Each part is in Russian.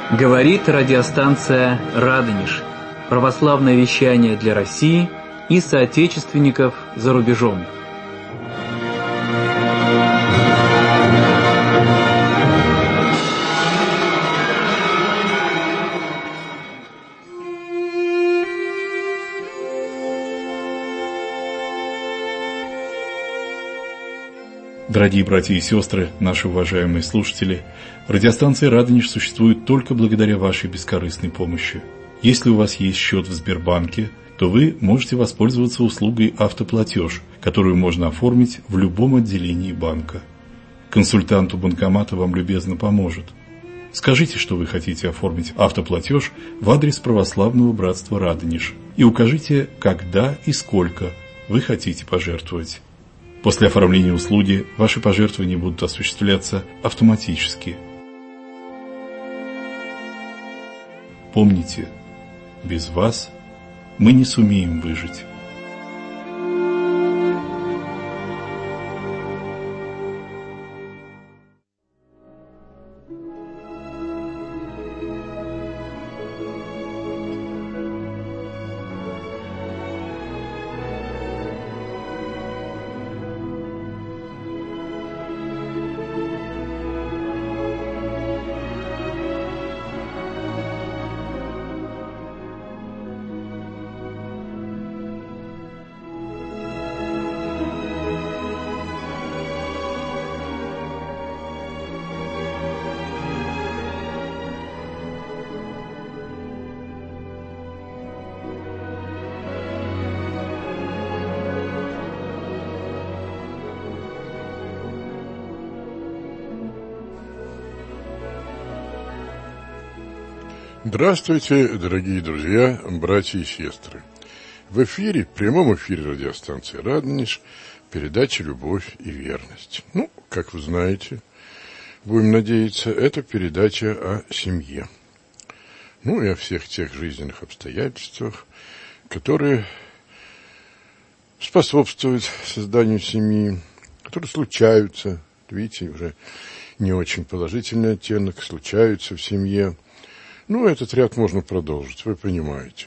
Говорит радиостанция «Радонеж». Православное вещание для России и соотечественников за рубежом. Дорогие братья и сестры, наши уважаемые слушатели, радиостанция «Радонеж» существует только благодаря вашей бескорыстной помощи. Если у вас есть счет в Сбербанке, то вы можете воспользоваться услугой «Автоплатеж», которую можно оформить в любом отделении банка. Консультант у банкомата вам любезно поможет. Скажите, что вы хотите оформить автоплатеж в адрес Православного братства «Радонеж» и укажите, когда и сколько вы хотите пожертвовать. После оформления услуги ваши пожертвования будут осуществляться автоматически. Помните, без вас мы не сумеем выжить. Здравствуйте, дорогие друзья, братья и сестры. В эфире, в прямом эфире радиостанции «Радонеж», передача «Любовь и верность». Как вы знаете, будем надеяться, это передача о семье. И о всех тех жизненных обстоятельствах, которые способствуют созданию семьи, которые случаются, видите, уже не очень положительный оттенок, случаются в семье. Этот ряд можно продолжить, вы понимаете.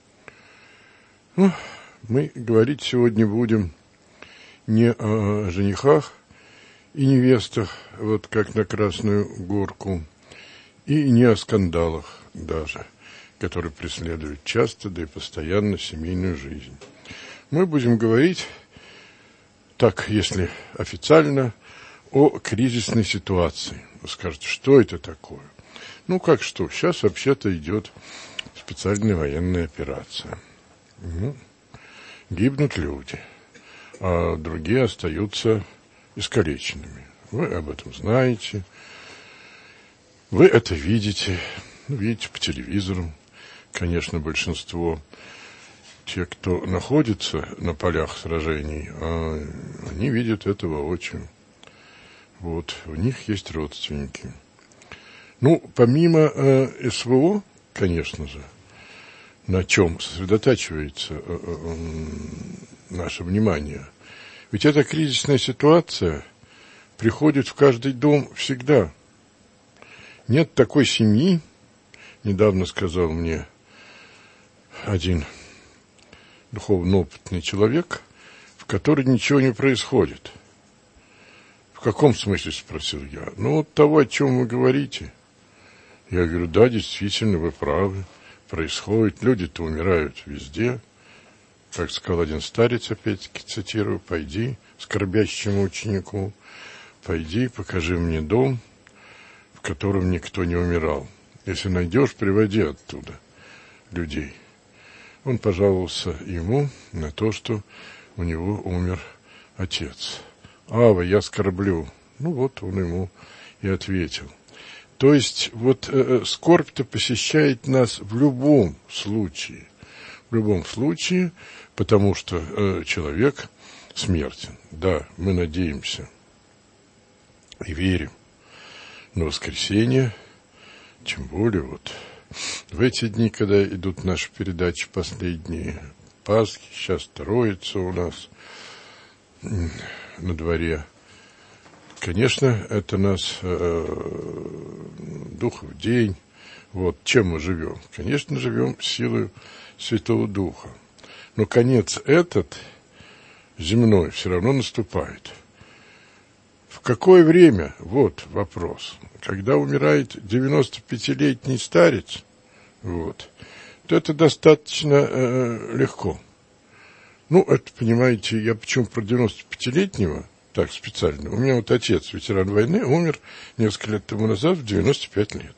Мы говорить сегодня будем не о женихах и невестах, вот как на Красную Горку, и не о скандалах даже, которые преследуют часто, да и постоянно семейную жизнь. Мы будем говорить, так, если официально, о кризисной ситуации. Вы скажете, что это такое? Как что? Сейчас вообще-то идет специальная военная операция. Гибнут люди, а другие остаются искалеченными. Вы об этом знаете. Вы это видите. Видите по телевизору. Конечно, большинство тех, кто находится на полях сражений, они видят это воочию. У них есть родственники. Помимо СВО, конечно же, на чем сосредотачивается наше внимание, ведь эта кризисная ситуация приходит в каждый дом всегда. Нет такой семьи, недавно сказал мне один духовно опытный человек, в которой ничего не происходит. В каком смысле, спросил я? Того, о чем вы говорите. Я говорю, да, действительно, вы правы, происходит, люди-то умирают везде. Как сказал один старец, опять-таки цитирую, пойди, скорбящему ученику, пойди, покажи мне дом, в котором никто не умирал. Если найдешь, приводи оттуда людей. Он пожаловался ему на то, что у него умер отец. Ава, я скорблю. Он ему и ответил. То есть, скорбь-то посещает нас в любом случае. В любом случае, потому что человек смертен. Да, мы надеемся и верим на воскресенье, тем более в эти дни, когда идут наши передачи последние, Пасхи, сейчас Троица у нас на дворе. Конечно, это нас Духов день, Вот, чем мы живем? Конечно, живем силой Святого Духа. Но конец этот, земной, все равно наступает. В какое время? Вот вопрос. Когда умирает 95-летний старец, вот, то это достаточно легко. Ну, это, понимаете, я почему про 95-летнего, так специально. У меня вот отец, ветеран войны, умер несколько лет тому назад в 95 лет.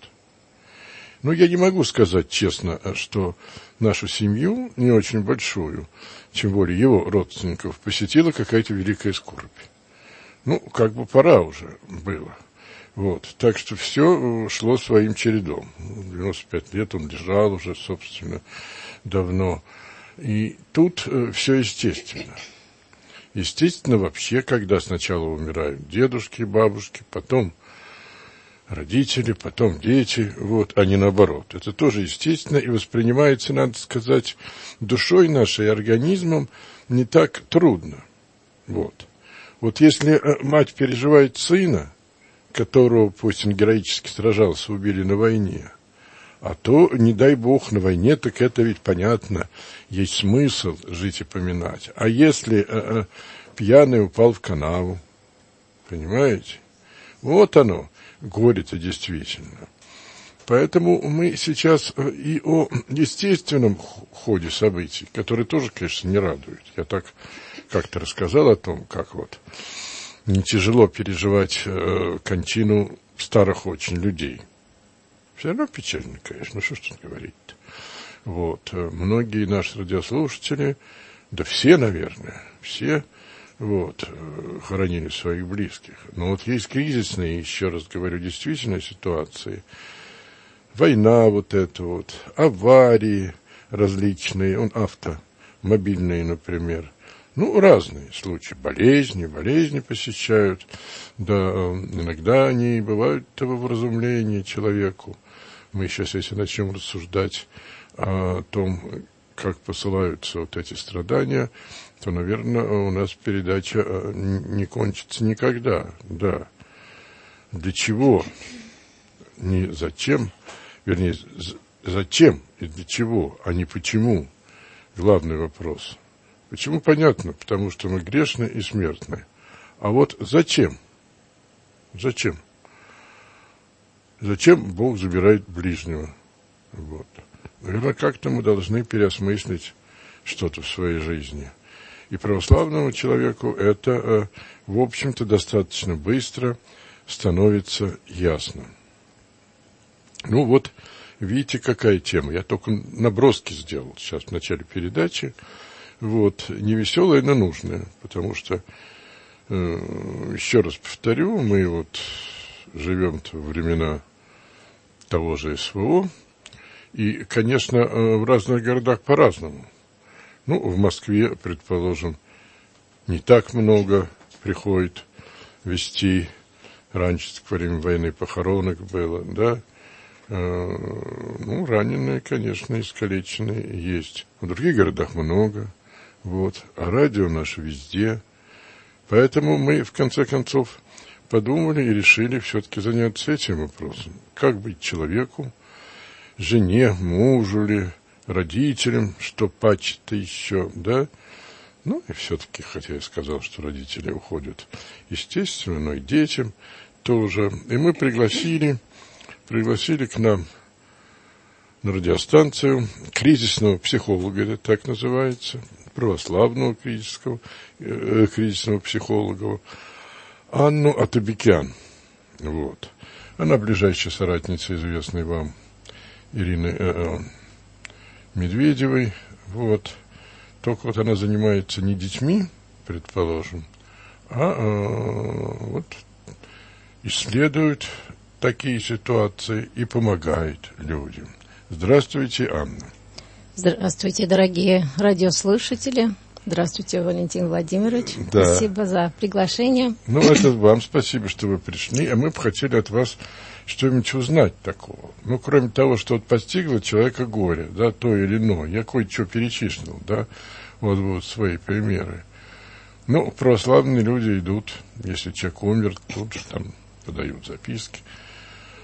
Но я не могу сказать честно, что нашу семью, не очень большую, тем более его родственников, посетила какая-то великая скорбь. Ну, как бы пора уже было. Вот. Так что все шло своим чередом. 95 лет он лежал уже, собственно, давно. И тут все естественно. Естественно, вообще, когда сначала умирают дедушки, бабушки, потом родители, потом дети, вот, а не наоборот. Это тоже естественно и воспринимается, надо сказать, душой нашей, организмом не так трудно. Вот. Вот если мать переживает сына, которого, пусть он героически сражался, убили на войне, а то, не дай бог, на войне, так это ведь понятно, есть смысл жить и поминать. А если пьяный упал в канаву, понимаете? Вот оно, горе-то действительно. Поэтому мы сейчас и о естественном ходе событий, который тоже, конечно, не радует. Я так как-то рассказал о том, как вот не тяжело переживать кончину старых очень людей. Все равно печально, конечно, что ж тут говорить-то. Вот, многие наши радиослушатели, да все, наверное, все, вот, хоронили своих близких. Но вот есть кризисные, еще раз говорю, действительно ситуации. Война вот эта вот, аварии различные, автомобильные, например. Ну, разные случаи, болезни посещают, да, иногда они бывают того вразумления человеку. Мы сейчас, если начнем рассуждать о том, как посылаются вот эти страдания, то, наверное, у нас передача не кончится никогда, да. Для чего? Не зачем, вернее, зачем и для чего, а не почему. Главный вопрос. Почему? Понятно, потому что мы грешны и смертны. А вот зачем? Зачем? Зачем Бог забирает ближнего? Вот. Наверное, как-то мы должны переосмыслить что-то в своей жизни. И православному человеку это, в общем-то, достаточно быстро становится ясно. Ну вот, видите, какая тема. Я только наброски сделал сейчас в начале передачи. Вот, не веселая, но нужная, потому что, еще раз повторю, мы вот живем-то во времена того же СВО, и, конечно, в разных городах по-разному. Ну, в Москве, предположим, не так много приходит вестей. Раньше, во время войны, похоронок было, да. Ну, раненые, конечно, искалеченные есть. В других городах много. Вот. А радио наше везде. Поэтому мы, в конце концов, подумали и решили все-таки заняться этим вопросом. Как быть человеку, жене, мужу ли, родителям, что паче-то еще, да? Ну, и все-таки, хотя я сказал, что родители уходят, естественно, но и детям тоже. И мы пригласили к нам на радиостанцию кризисного психолога, это так называется, православного кризисного психолога, Анну Атабекян. Вот. Она ближайшая соратница, известной вам, Ирины Медведевой. Вот. Только вот она занимается не детьми, предположим, а вот исследует такие ситуации и помогает людям. Здравствуйте, Анна. Здравствуйте, дорогие радиослушатели. Здравствуйте, Валентин Владимирович. Да. Спасибо за приглашение. Ну, это вам спасибо, что вы пришли, а мы бы хотели от вас что-нибудь узнать такого. Ну, кроме того, что вот постигло человека горе, да, то или иное. Я кое-что перечислил, да, вот свои примеры. Ну, православные люди идут, если человек умер, тут же там подают записки.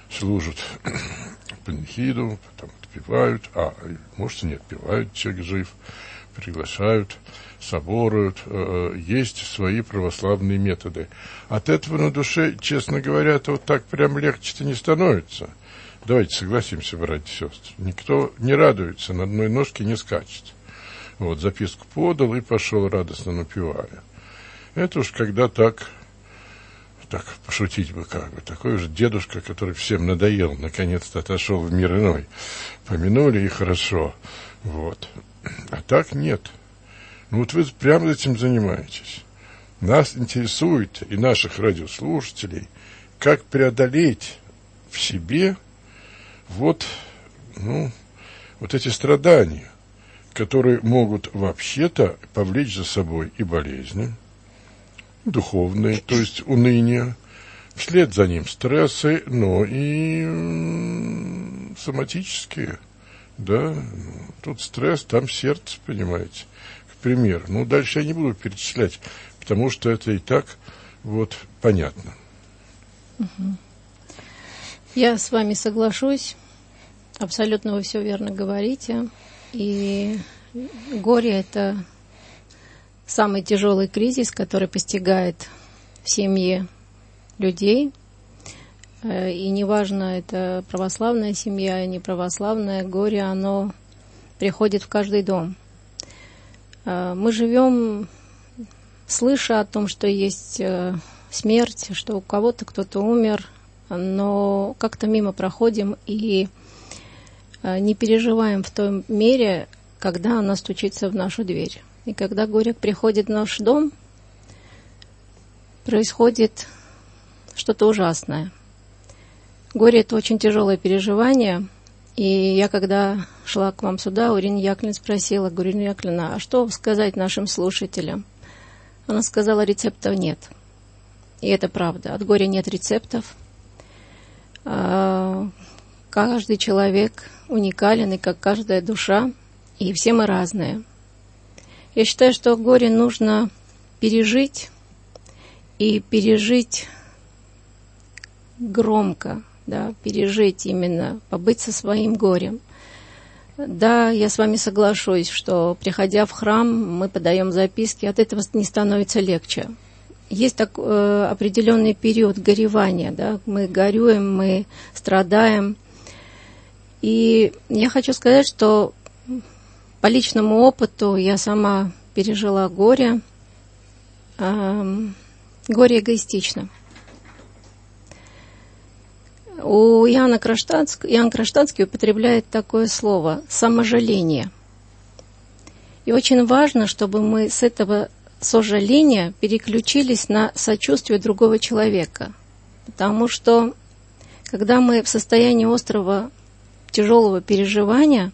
служат панихиду, потом отпевают, может и не отпевают, человек жив, приглашают, соборуют, есть свои православные методы. От этого на душе, честно говоря, это вот так прям легче-то не становится. Давайте согласимся, братья и сестры. Никто не радуется, на одной ножке не скачет. Вот, записку подал и пошел радостно напевая. Это уж когда так пошутить бы как бы, такой же дедушка, который всем надоел, наконец-то отошел в мир иной. Помянули и хорошо. Вот. А так нет. Ну вот вы прямо этим занимаетесь. Нас интересует, и наших радиослушателей, как преодолеть в себе вот эти страдания, которые могут вообще-то повлечь за собой и болезни, духовные, то есть уныние, вслед за ним стрессы, но и соматические, да, тут стресс, там сердце, понимаете, к примеру. Дальше я не буду перечислять, потому что это и так вот понятно. Я с вами соглашусь, абсолютно вы все верно говорите, и горе – это самый тяжелый кризис, который постигает в семье людей. И неважно, это православная семья, не православная, горе, оно приходит в каждый дом. Мы живем, слыша о том, что есть смерть, что у кого-то кто-то умер, но как-то мимо проходим и не переживаем в той мере, когда она стучится в нашу дверь. И когда горе приходит в наш дом, происходит что-то ужасное. Горе – это очень тяжелое переживание. И я, когда шла к вам сюда, у Ирины Яковлевны спросила, говорю, Ирина Яковлевна, а что сказать нашим слушателям? Она сказала, рецептов нет. И это правда. От горя нет рецептов. Каждый человек уникален, и как каждая душа, и все мы разные. Я считаю, что горе нужно пережить, и пережить громко, да, пережить именно, побыть со своим горем. Да, я с вами соглашусь, что, приходя в храм, мы подаем записки, от этого не становится легче. Есть такой определенный период горевания, да, мы горюем, мы страдаем. И я хочу сказать, что по личному опыту я сама пережила горе. Горе эгоистично. Иоанн Кронштадтский употребляет такое слово «саможаление». И очень важно, чтобы мы с этого сожаления переключились на сочувствие другого человека. Потому что, когда мы в состоянии острого, тяжелого переживания,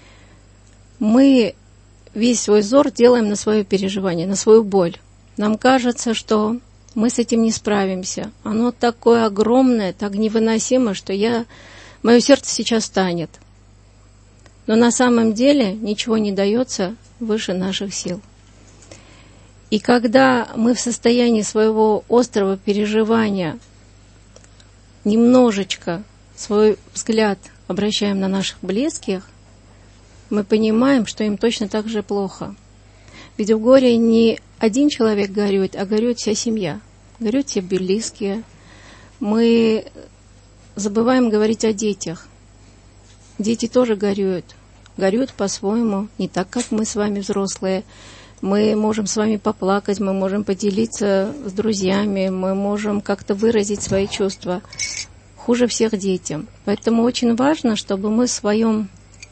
мы весь свой взор делаем на свое переживание, на свою боль. Нам кажется, что мы с этим не справимся. Оно такое огромное, так невыносимо, что мое сердце сейчас станет. Но на самом деле ничего не дается выше наших сил. И когда мы в состоянии своего острого переживания немножечко свой взгляд обращаем на наших близких, мы понимаем, что им точно так же плохо. Ведь в горе не один человек горюет, а горюет вся семья, горюют все близкие. Мы забываем говорить о детях. Дети тоже горюют по-своему, не так, как мы с вами взрослые. Мы можем с вами поплакать, мы можем поделиться с друзьями, мы можем как-то выразить свои чувства. Хуже всех детям. Поэтому очень важно, чтобы мы в своем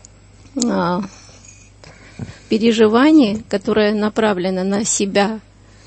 переживании, которое направлено на себя,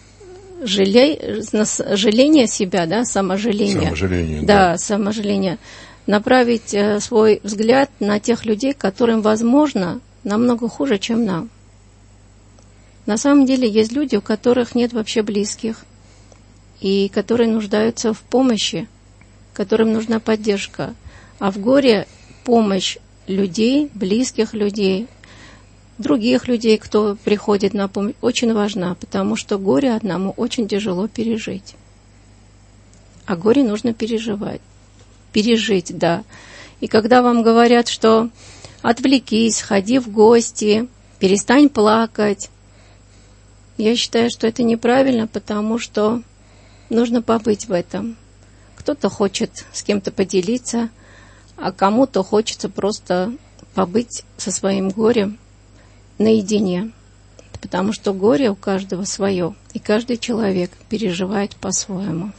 жаление себя, да, саможаление. Да, саможаление. Направить свой взгляд на тех людей, которым, возможно, намного хуже, чем нам. На самом деле есть люди, у которых нет вообще близких, и которые нуждаются в помощи, которым нужна поддержка. А в горе помощь людей, близких людей, других людей, кто приходит на помощь, очень важна, потому что горе одному очень тяжело пережить. А горе нужно переживать. пережить, да. И когда вам говорят, что отвлекись, ходи в гости, перестань плакать, я считаю, что это неправильно, потому что нужно побыть в этом. Кто-то хочет с кем-то поделиться, а кому-то хочется просто побыть со своим горем наедине. Потому что горе у каждого свое, и каждый человек переживает по-своему.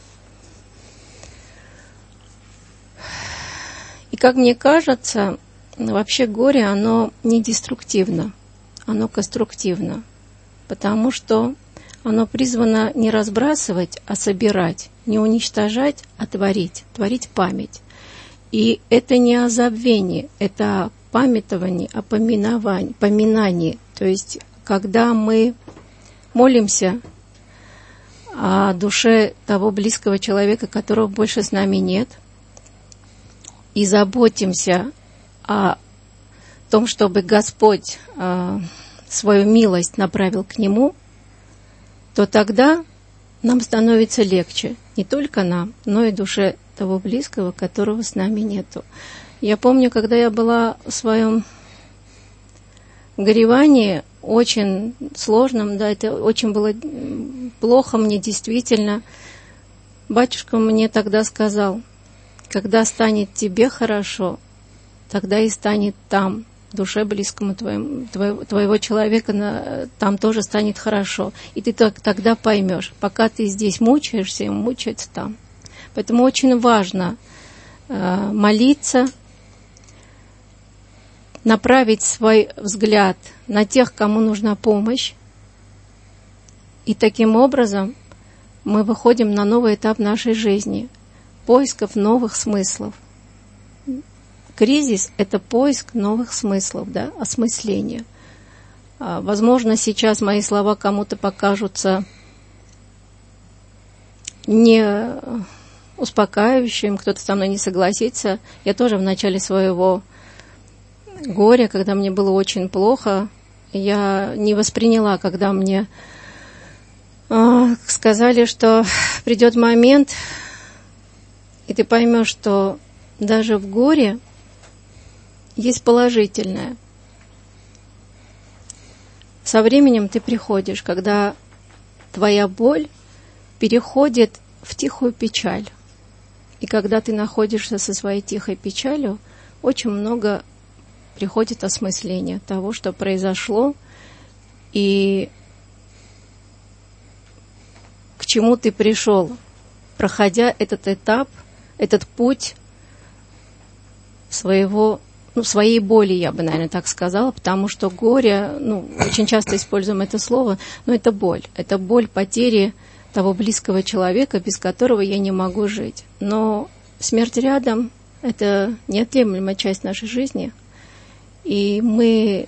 И как мне кажется, вообще горе, оно не деструктивно, оно конструктивно. Потому что оно призвано не разбрасывать, а собирать, не уничтожать, а творить память. И это не о забвении, это о памятовании, о поминании. То есть, когда мы молимся о душе того близкого человека, которого больше с нами нет, и заботимся о том, чтобы Господь свою милость направил к нему, то тогда нам становится легче. Не только нам, но и душе того близкого, которого с нами нету. Я помню, когда я была в своем горевании, очень сложном, да, это очень было плохо мне действительно. Батюшка мне тогда сказал: когда станет тебе хорошо, тогда и станет там, душе близкому твоего человека, там тоже станет хорошо. И ты тогда поймешь, пока ты здесь мучаешься, ему мучается там. Поэтому очень важно молиться, направить свой взгляд на тех, кому нужна помощь. И таким образом мы выходим на новый этап нашей жизни, поисков новых смыслов. Кризис – это поиск новых смыслов, да, осмысления. Возможно, сейчас мои слова кому-то покажутся не успокаивающим, кто-то со мной не согласится. Я тоже в начале своего горя, когда мне было очень плохо, я не восприняла, когда мне сказали, что придет момент, и ты поймешь, что даже в горе есть положительное. Со временем ты приходишь, когда твоя боль переходит в тихую печаль. И когда ты находишься со своей тихой печалью, очень много приходит осмысление того, что произошло, и к чему ты пришел, проходя этот этап, этот путь своей боли, я бы, наверное, так сказала, потому что горе, очень часто используем это слово, но это боль. Это боль потери того близкого человека, без которого я не могу жить. Но смерть рядом – это неотъемлемая часть нашей жизни. И мы,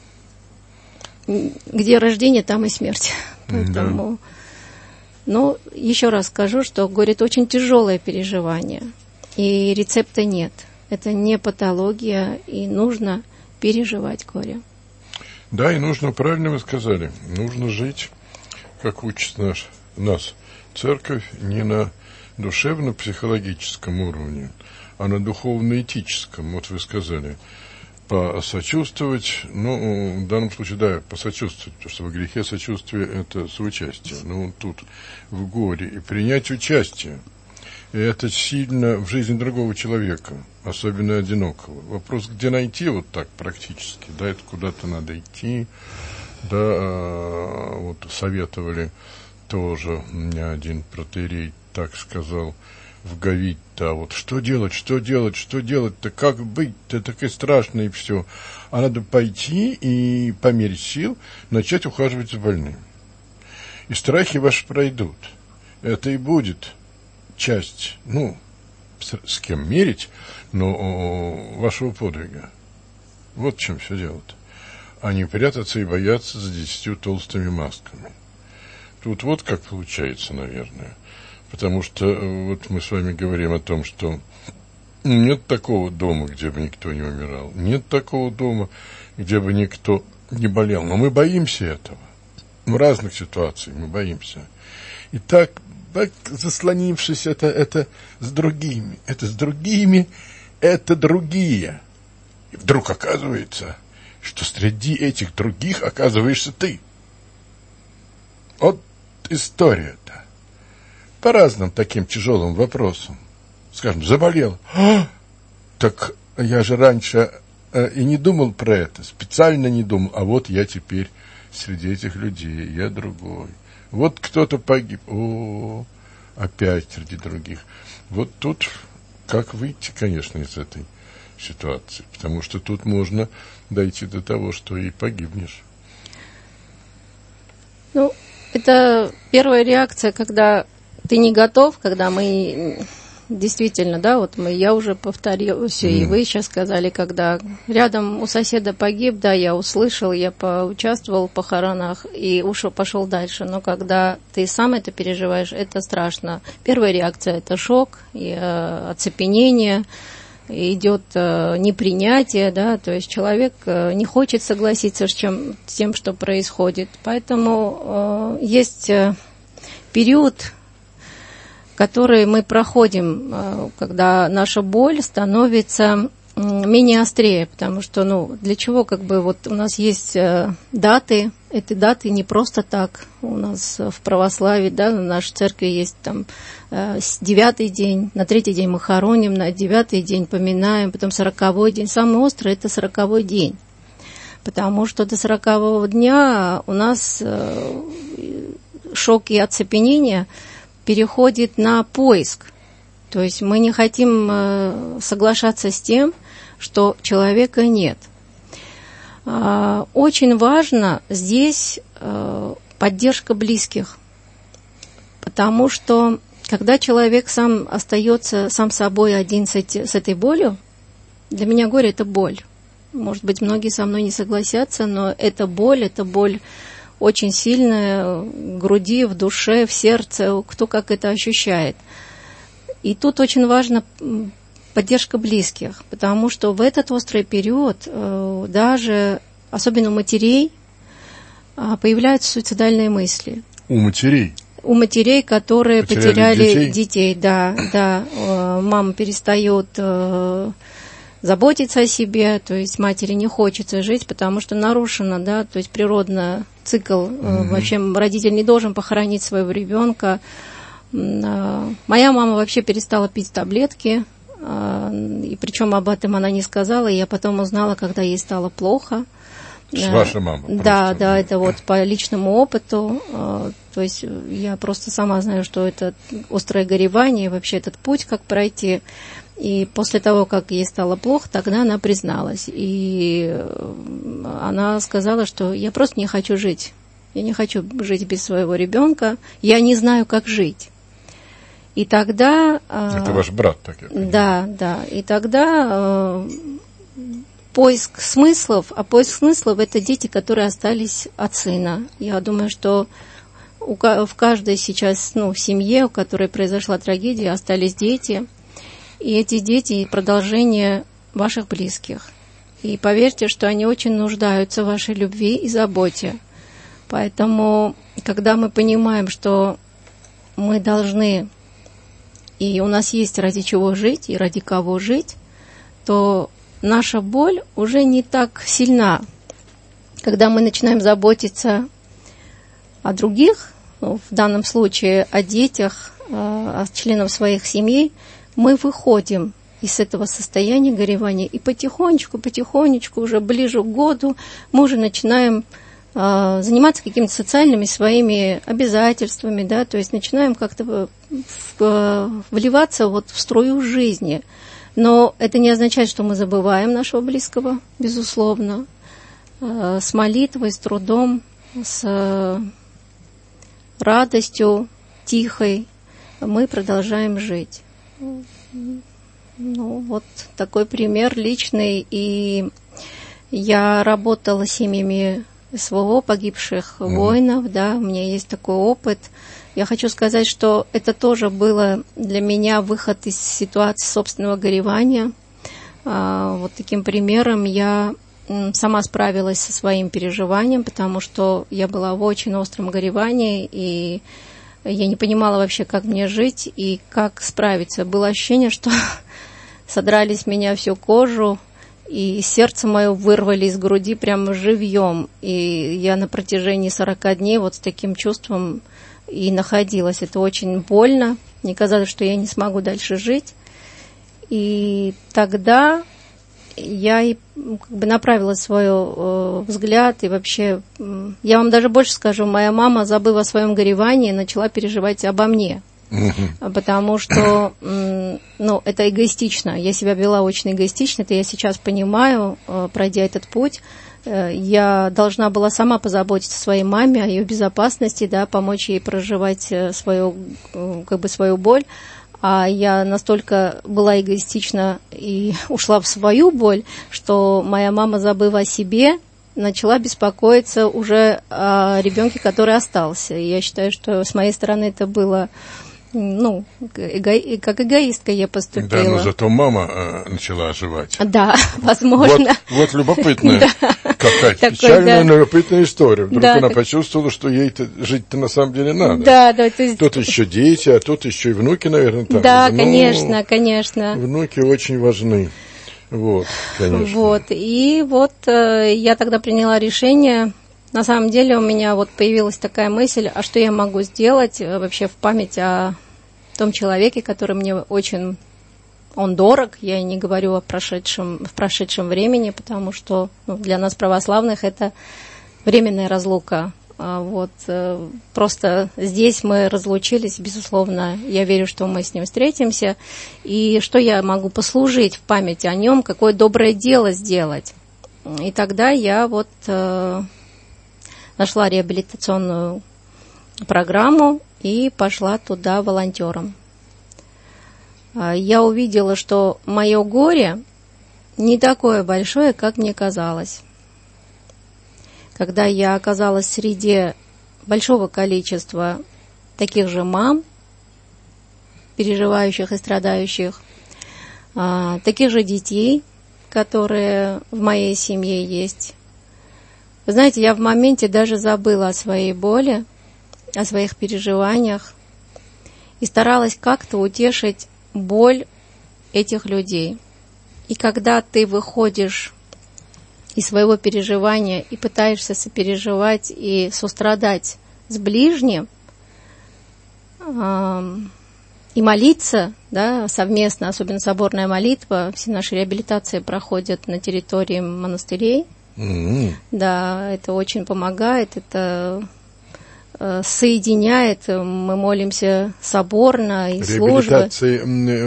где рождение, там и смерть. Поэтому, но еще раз скажу, что горе – это очень тяжелое переживание, и рецепта нет. Это не патология, и нужно переживать горе. Да, и нужно, правильно вы сказали, нужно жить, как учит нас церковь, не на душевно-психологическом уровне, а на духовно-этическом, вот вы сказали. Посочувствовать, в данном случае, да, посочувствовать, потому что в грехе сочувствие – это соучастие. Тут в горе. И принять участие. И это сильно в жизни другого человека, особенно одинокого. Вопрос, где найти вот так практически, да, это куда-то надо идти, да, вот советовали тоже, мне один протоиерей так сказал, в Говить-то, вот что делать-то, как быть-то, так и страшно, и все. А надо пойти и по мере сил начать ухаживать за больным. И страхи ваши пройдут. Это и будет часть, с кем мерить, но вашего подвига. Вот в чем все дело-то. А не прятаться и бояться за 10 толстыми масками. Тут вот как получается, наверное. Потому что вот мы с вами говорим о том, что нет такого дома, где бы никто не умирал. Нет такого дома, где бы никто не болел. Но мы боимся этого. В разных ситуациях мы боимся. И так так заслонившись, это с другими, это с другими, это другие. И вдруг оказывается, что среди этих других оказываешься ты. Вот история-то. По разным таким тяжелым вопросам. Скажем, заболел. Так я же раньше и не думал про это, специально не думал. А вот я теперь среди этих людей, я другой. Вот кто-то погиб. Опять среди других. Вот тут как выйти, конечно, из этой ситуации. Потому что тут можно дойти до того, что и погибнешь. Ну, это первая реакция, когда ты не готов, когда мы действительно, да, вот я уже повторила все, и вы сейчас сказали, когда рядом у соседа погиб, да, я услышал, я поучаствовал в похоронах и пошел дальше, но когда ты сам это переживаешь, это страшно. Первая реакция – это шок, и оцепенение, идет непринятие, да, то есть человек не хочет согласиться с тем, что происходит, поэтому есть период, которые мы проходим, когда наша боль становится менее острее, потому что, для чего, вот у нас есть даты, эти даты не просто так, у нас в православии, да, в нашей церкви есть там 9-й день, на 3-й день мы хороним, на 9-й день поминаем, потом 40-й день, самый острый это 40-й день, потому что до 40-го дня у нас шок и оцепенение переходит на поиск. То есть мы не хотим соглашаться с тем, что человека нет. Очень важно здесь поддержка близких, потому что когда человек сам остается сам собой один с этой болью, для меня горе – это боль. Может быть, многие со мной не согласятся, но это боль очень сильная в груди, в душе, в сердце, кто как это ощущает. И тут очень важна поддержка близких, потому что в этот острый период даже, особенно у матерей, появляются суицидальные мысли. У матерей? У матерей, которые потеряли детей. Да. Мама перестает заботиться о себе, то есть матери не хочется жить, потому что нарушено, да, то есть природный цикл. Вообще родитель не должен похоронить своего ребенка. Моя мама вообще перестала пить таблетки, и причем об этом она не сказала, и я потом узнала, когда ей стало плохо. Ваша мама? Да, это вот по личному опыту. То есть я просто сама знаю, что это острое горевание, вообще этот путь, как пройти. И после того, как ей стало плохо, тогда она призналась. И она сказала, что я просто не хочу жить. Я не хочу жить без своего ребенка. Я не знаю, как жить. И тогда... Это ваш брат, так я понимаю. Да. И тогда поиск смыслов, это дети, которые остались от сына. Я думаю, что в каждой сейчас, семье, у которой произошла трагедия, остались дети. И эти дети – продолжение ваших близких. И поверьте, что они очень нуждаются в вашей любви и заботе. Поэтому, когда мы понимаем, что мы должны, и у нас есть ради чего жить, и ради кого жить, то наша боль уже не так сильна. Когда мы начинаем заботиться о других, в данном случае о детях, о членах своих семей, мы выходим из этого состояния горевания, и потихонечку, уже ближе к году, мы уже начинаем заниматься какими-то социальными своими обязательствами, да, то есть начинаем как-то вливаться в струю жизни. Но это не означает, что мы забываем нашего близкого, безусловно. С молитвой, с трудом, с радостью тихой мы продолжаем жить. Вот такой пример личный. И я работала с семьями СВО, погибших воинов, да, у меня есть такой опыт. Я хочу сказать, что это тоже было для меня выход из ситуации собственного горевания. Вот таким примером я сама справилась со своим переживанием, потому что я была в очень остром горевании, и Я не понимала вообще, как мне жить и как справиться. Было ощущение, что содрали с меня всю кожу, и сердце мое вырвали из груди прямо живьем. И я на протяжении 40 дней вот с таким чувством и находилась. Это очень больно. Мне казалось, что я не смогу дальше жить. И тогда я и как бы направила свой взгляд, и вообще, я вам даже больше скажу, моя мама, забыв о своем горевании, начала переживать обо мне. Потому что, это эгоистично. Я себя вела очень эгоистично, это я сейчас понимаю, пройдя этот путь. Я должна была сама позаботиться о своей маме, о ее безопасности, да, помочь ей проживать свою боль. А я настолько была эгоистична и ушла в свою боль, что моя мама, забыв о себе, начала беспокоиться уже о ребенке, который остался. И я считаю, что с моей стороны это было, как эгоистка я поступила. Да, но зато мама начала оживать. Да, возможно. Вот любопытная, какая-то печальная, но любопытная история. Вдруг она почувствовала, что ей-то жить-то на самом деле надо. Да, то есть... Тут еще дети, а тут еще и внуки, наверное, там. Да, конечно. Внуки очень важны. Вот, конечно. Вот, и вот я тогда приняла решение. На самом деле у меня вот появилась такая мысль, а что я могу сделать вообще в память о том человеке, который мне очень, он дорог. Я не говорю в прошедшем времени, потому что для нас, православных, это временная разлука. Вот, просто здесь мы разлучились, безусловно. Я верю, что мы с ним встретимся. И что я могу послужить в память о нем, какое доброе дело сделать. И тогда я вот... нашла реабилитационную программу и пошла туда волонтером. Я увидела, что мое горе не такое большое, как мне казалось. Когда я оказалась среди большого количества таких же мам, переживающих и страдающих, таких же детей, которые в моей семье есть, вы знаете, я в моменте даже забыла о своей боли, о своих переживаниях и старалась как-то утешить боль этих людей. И когда ты выходишь из своего переживания и пытаешься сопереживать и сострадать с ближним, и молиться, да, совместно, особенно соборная молитва, все наши реабилитации проходят на территории монастырей. Да, это очень помогает, это соединяет, мы молимся соборно и службы. Реабилитация,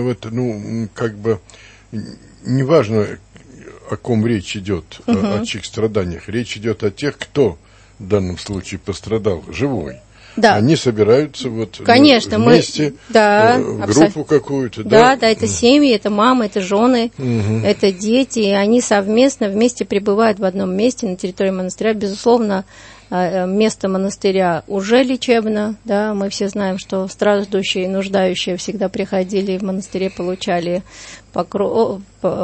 неважно, о ком речь идет, о чьих страданиях, речь идет о тех, кто в данном случае пострадал, живой. Да. Они собираются конечно, вместе, в группу какую-то. Да, это семьи, это мамы, это жены, это дети, и они совместно вместе пребывают в одном месте на территории монастыря. Безусловно, место монастыря уже лечебно, да, мы все знаем, что страждущие и нуждающие всегда приходили в монастыре, получали покров.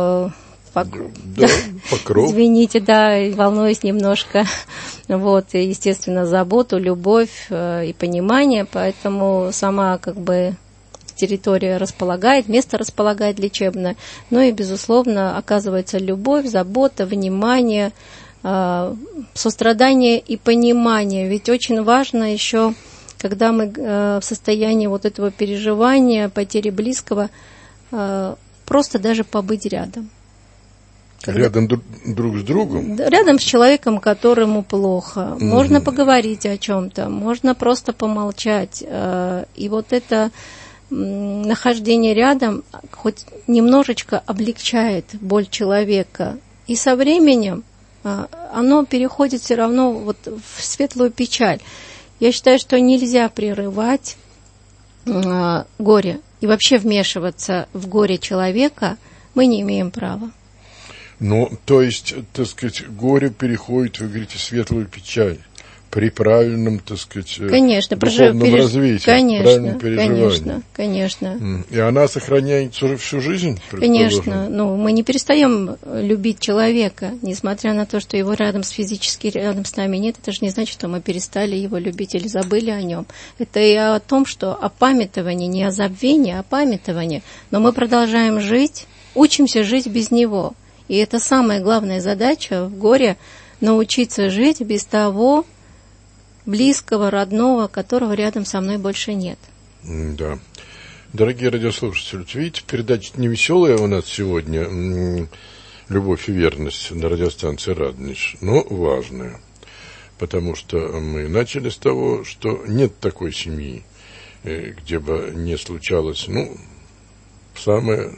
Извините, волнуюсь немножко. Вот, и, естественно, заботу, любовь и понимание, поэтому сама территория располагает, место располагает лечебно, но и, безусловно, оказывается любовь, забота, внимание, сострадание и понимание. Ведь очень важно еще, когда мы в состоянии вот этого переживания, потери близкого, просто даже побыть рядом. Рядом друг с другом? Рядом с человеком, которому плохо. Можно поговорить о чем-то, можно просто помолчать. И вот это нахождение рядом хоть немножечко облегчает боль человека. И со временем оно переходит все равно в светлую печаль. Я считаю, что нельзя прерывать горе и вообще вмешиваться в горе человека мы не имеем права. То есть, так сказать, горе переходит, вы говорите, в светлую печаль. при правильном, так сказать, конечно, духовном развитии, правильном переживании. Конечно. И она сохраняется уже всю жизнь? Конечно. Мы не перестаем любить человека, несмотря на то, что его физически рядом с нами нет. Это же не значит, что мы перестали его любить или забыли о нем. Это и о том, что опамятование, не о забвении, а опамятование. Но мы продолжаем жить, учимся жить без него. И это самая главная задача в горе – научиться жить без того близкого, родного, которого рядом со мной больше нет. Да. Дорогие радиослушатели, видите, передача не веселая у нас сегодня, «Любовь и верность» на радиостанции «Радонеж», но важная. Потому что мы начали с того, что нет такой семьи, где бы не случалось, самое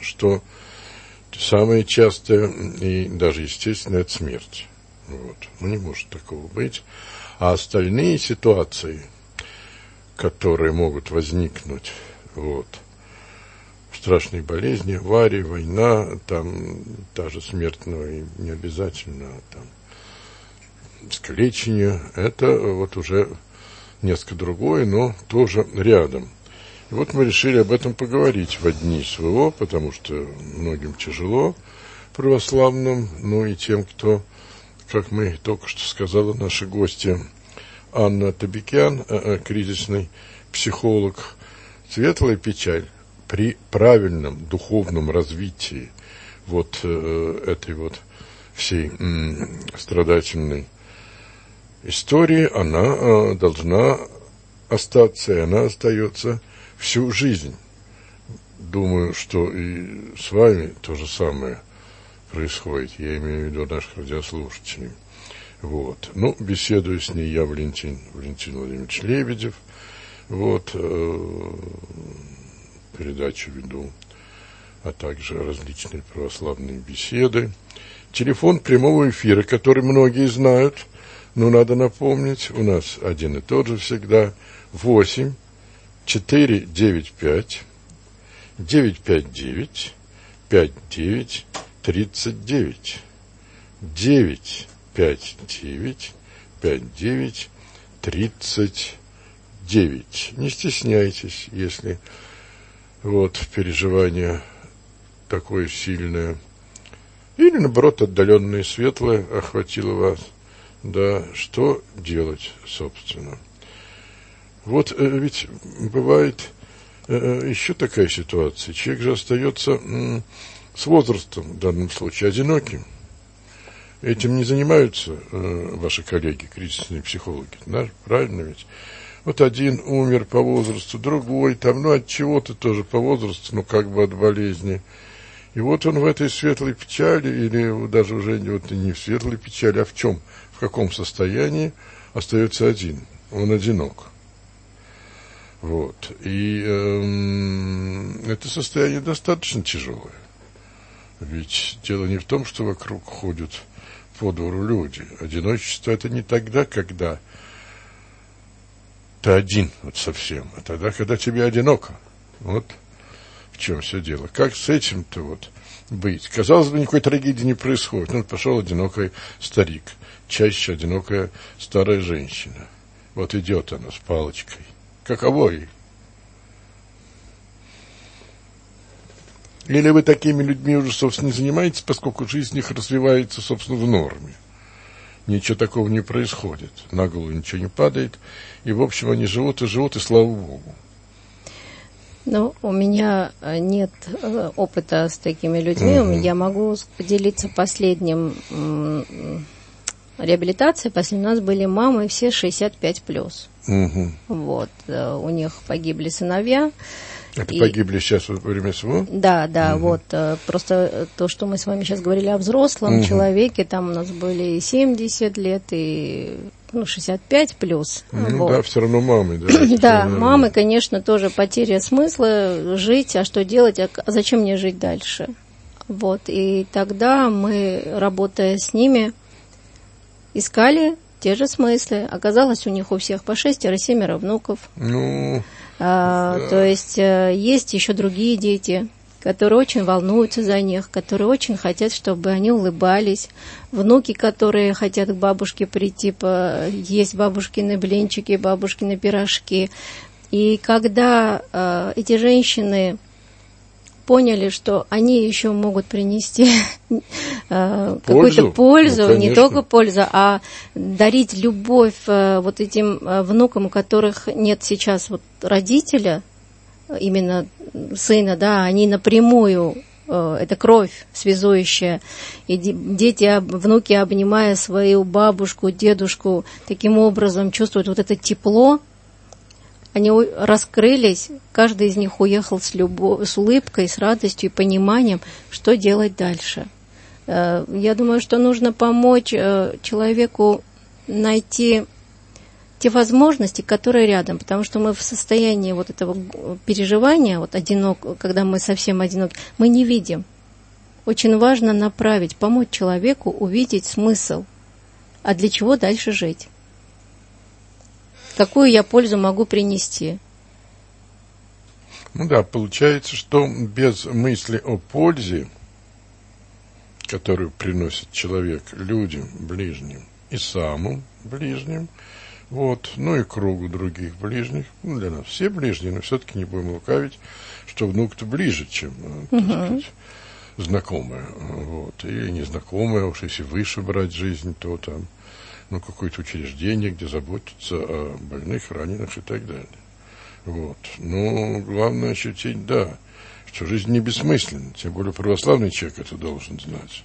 частое и даже естественное – это смерть. Не может такого быть. А остальные ситуации, которые могут возникнуть, страшные болезни, аварии, война, там та же смерть, но и не обязательно, искалечение, это уже несколько другое, но тоже рядом. И мы решили об этом поговорить в дни СВО, потому что многим тяжело, православным, и тем, кто, как мы только что сказала наша гостья Анна Табикян, кризисный психолог, светлая печаль при правильном духовном развитии этой всей страдательной истории, она должна остаться, и она остается всю жизнь. Думаю, что и с вами то же самое происходит. Я имею в виду наших радиослушателей. Беседую с ней я, Валентин Владимирович Лебедев. Передачу веду, а также различные православные беседы. Телефон прямого эфира, который многие знают, но надо напомнить, у нас один и тот же всегда: 8 495 959 59 39 959 59 39. Не стесняйтесь, если переживание такое сильное или, наоборот, отдаленное и светлое охватило вас. Да, что делать, собственно? Ведь бывает еще такая ситуация. Человек же остается с возрастом, в данном случае, одиноким. Этим не занимаются ваши коллеги, кризисные психологи, да? Правильно ведь? Один умер по возрасту, другой от чего-то тоже по возрасту, от болезни. И он в этой светлой печали, или даже уже не в светлой печали, а в каком состоянии остается один. Он одинок. И это состояние достаточно тяжелое. Ведь дело не в том, что вокруг ходят по двору люди. Одиночество – это не тогда, когда ты один совсем, а тогда, когда тебе одиноко. В чем все дело. Как с этим-то быть? Казалось бы, никакой трагедии не происходит. Пошел одинокий старик, чаще одинокая старая женщина. Идет она с палочкой. Каково ей? Или вы такими людьми уже, собственно, не занимаетесь, поскольку жизнь их развивается, собственно, в норме. Ничего такого не происходит. На голову ничего не падает. И, в общем, они живут, и слава Богу. У меня нет опыта с такими людьми. Я могу поделиться последним реабилитацией. После нас были мамы все 65+. У них погибли сыновья. Это погибли сейчас во время СВО? Да, просто то, что мы с вами сейчас говорили о взрослом человеке, там у нас были и 70 лет, и 65+. Да, все равно мамы. Да, мамы, конечно, тоже потеря смысла жить, а что делать, а зачем мне жить дальше? И тогда мы, работая с ними, искали те же смыслы. Оказалось, у них у всех по 6-7 внуков. То есть есть еще другие дети, которые очень волнуются за них, которые очень хотят, чтобы они улыбались, внуки, которые хотят к бабушке прийти, есть бабушкины блинчики, бабушкины пирожки. И когда эти женщины поняли, что они еще могут принести какую-то пользу, не только пользу, а дарить любовь вот этим внукам, у которых нет сейчас вот родителя, именно сына, да, они напрямую, это кровь связующая, и дети, внуки, обнимая свою бабушку, дедушку, таким образом чувствуют вот это тепло. Они раскрылись, каждый из них уехал с улыбкой, с радостью и пониманием, что делать дальше. Я думаю, что нужно помочь человеку найти те возможности, которые рядом, потому что мы в состоянии вот этого переживания, вот когда мы совсем одиноки, мы не видим. Очень важно направить, помочь человеку увидеть смысл, а для чего дальше жить. Какую я пользу могу принести? Ну да, получается, что без мысли о пользе, которую приносит человек людям ближним и самым ближним, вот, ну и кругу других ближних, ну, для нас все ближние, но все-таки не будем лукавить, что внук-то ближе, чем, так сказать, знакомые, вот, или незнакомые, уж если выше брать жизнь, то там, ну, какое-то учреждение, где заботятся о больных, раненых и так далее. Вот. Но главное ощутить, да, что жизнь не бессмысленна, тем более православный человек это должен знать.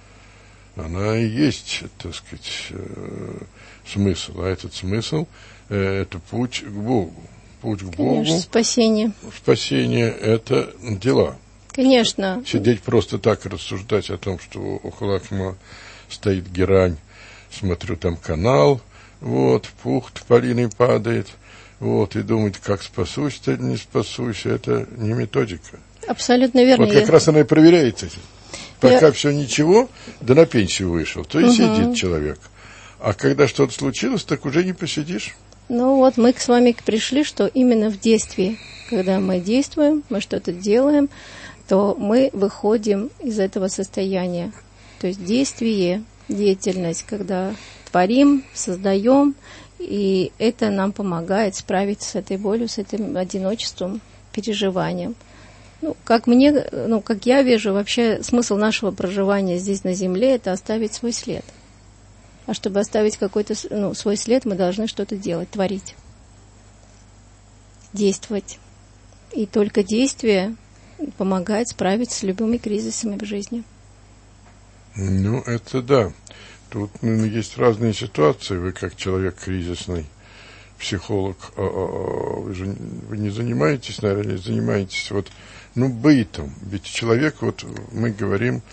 Она и есть, так сказать, смысл, а этот смысл это путь к Богу. Путь к Богу. Конечно, спасение. Спасение это дела. Конечно. Сидеть просто так и рассуждать о том, что около окна стоит герань, смотрю, там канал, вот, пух тополиный падает, вот, и думать, как спасусь-то или не спасусь, это не методика. Абсолютно верно. Вот как раз она и проверяется. Пока все ничего, да на пенсию вышел, то и сидит человек. А когда что-то случилось, так уже не посидишь. Ну вот, мы с вами пришли, что именно в действии, когда мы действуем, мы что-то делаем, то мы выходим из этого состояния. То есть действие, деятельность, когда творим, создаем, и это нам помогает справиться с этой болью, с этим одиночеством, переживанием. Ну, как я вижу, вообще смысл нашего проживания здесь на Земле – это оставить свой след. А чтобы оставить какой-то свой след, мы должны что-то делать, творить, действовать. И только действие помогает справиться с любыми кризисами в жизни. Ну, это да. Тут есть разные ситуации. Вы как человек кризисный психолог, вы не занимаетесь, наверное, занимаетесь бытом. Ведь человек, вот мы говорим,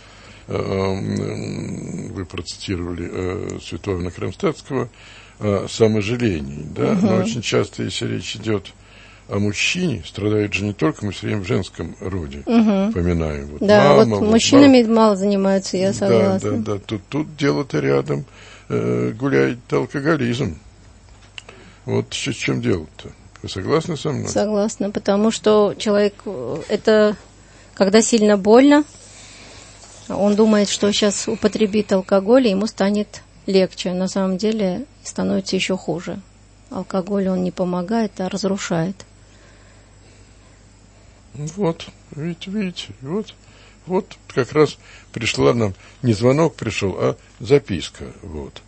вы процитировали святого Иоанна Кронштадтского, о саможалении, да? Но очень часто, если речь идет о мужчине, страдает же не только, мы все время в женском роде поминаем. Вот да, мама, вот мужчинами мало занимаются, я согласна. Да. Тут дело-то рядом, гуляет алкоголизм. Вот в чем дело-то. Вы согласны со мной? Согласна, потому что человек, это когда сильно больно, он думает, что сейчас употребит алкоголь, и ему станет легче. На самом деле становится еще хуже. Алкоголь, он не помогает, а разрушает. Вот, видите, вот как раз пришла нам, не звонок пришел, а записка, вот.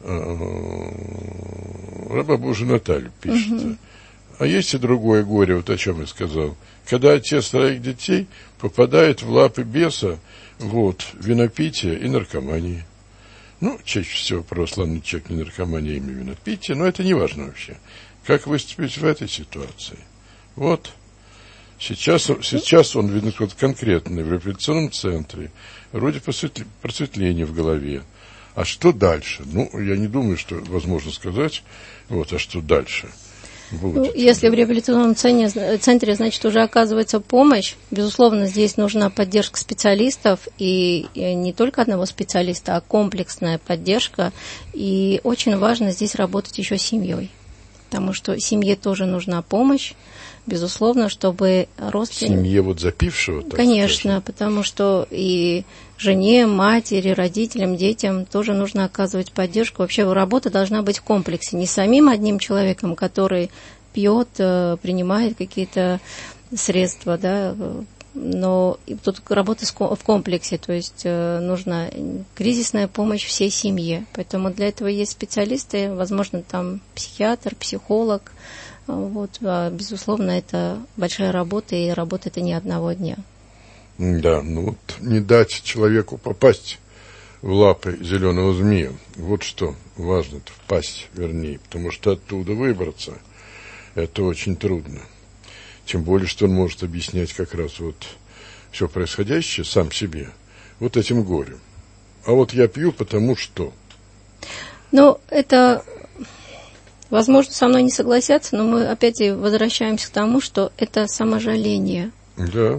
Раба Божия Наталья пишет. А есть и другое горе, вот о чем я сказал. Когда отец троих детей попадает в лапы беса, вот, винопития и наркомании. Ну, чаще всего православный человек не наркомания, именно винопитие, но это не важно вообще. Как выступить в этой ситуации? Вот. Сейчас он, видно, вот конкретно в реабилитационном центре, вроде просветления в голове. А что дальше? Ну, я не думаю, что возможно сказать, вот, а что дальше будет. Если в реабилитационном центре, значит, уже оказывается помощь. Безусловно, здесь нужна поддержка специалистов, и не только одного специалиста, а комплексная поддержка. И очень важно здесь работать еще с семьей. потому что семье тоже нужна помощь, безусловно, чтобы родственники... Семье вот запившего, так Конечно, скажем. потому что и жене, матери, родителям, детям тоже нужно оказывать поддержку. Вообще работа должна быть в комплексе, не самим одним человеком, который пьет, принимает какие-то средства, да, но тут работа в комплексе, то есть нужна кризисная помощь всей семье. Поэтому для этого есть специалисты, возможно, там психиатр, психолог. Вот, безусловно, это большая работа, и работа это не одного дня. Да, ну вот не дать человеку попасть в лапы зеленого змея. Вот что важно, впасть, вернее, потому что оттуда выбраться это очень трудно. Тем более, что он может объяснять как раз вот все происходящее сам себе вот этим горем. А вот я пью, потому что... Ну, это... Возможно, со мной не согласятся, но мы опять возвращаемся к тому, что это саможаление. Да.